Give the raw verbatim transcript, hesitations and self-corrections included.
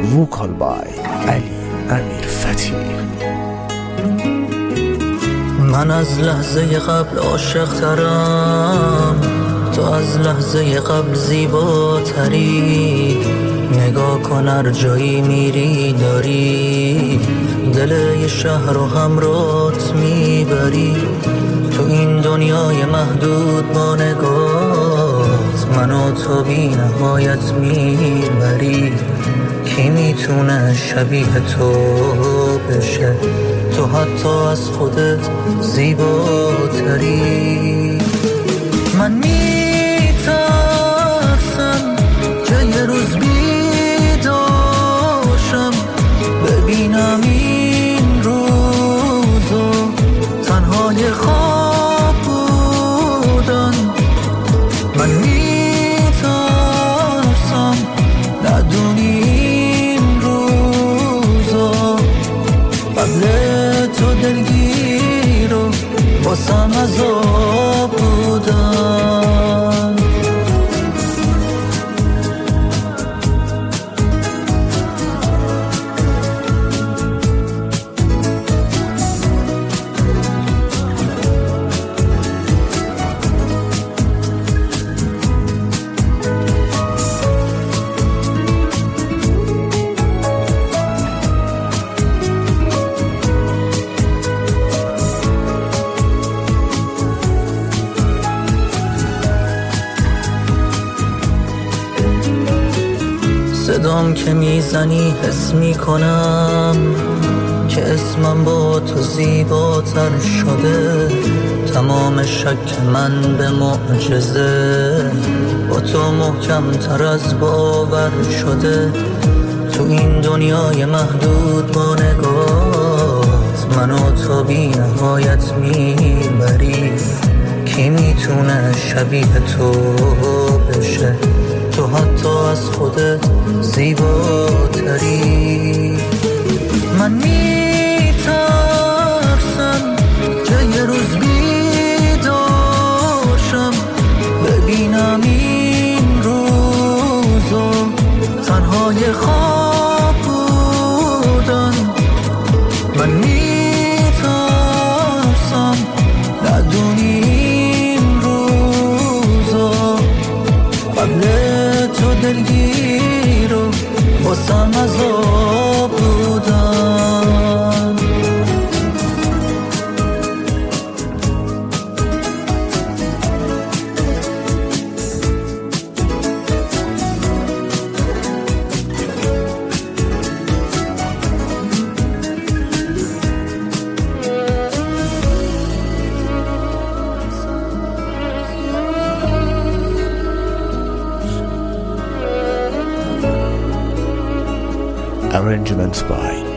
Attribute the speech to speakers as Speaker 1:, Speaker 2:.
Speaker 1: vocal by علی امیر فتی.
Speaker 2: من از لحظه قبل عاشق ترم، تو از لحظه قبل زیباتری. نگاه کن هر جایی میری داری دل یه شهر رو همراهت میبری. تو این دنیای محدود با نگاهت منو تو بی نهایت میبری. کی میتونه شبیه تو بشه؟ تو حتی از خودت زیباتری. من میترسم که یه روز بیداشم ببینم این روزو تنهای خواب بودن. من میترسم ندونی این روزا قبل تو دلگیر و باسم عذاب بودن. صدام که میزنی حس میکنم که اسمم با تو زیباتر شده. تمام شک من به معجزه با تو محکم تر از باور شده. تو این دنیای محدود با نگاهت منو تو بی نهایت میبری. کی میتونه شبیه تو بشه؟ تو حتی از خودت زیباتری. من میترسم که یه روز بیداشم ببینم این روزو تنهای خواب بودن. من میترسم ندونی این روزا قبل تو دلگیر و باسم عذاب بودن.
Speaker 1: Arrangements by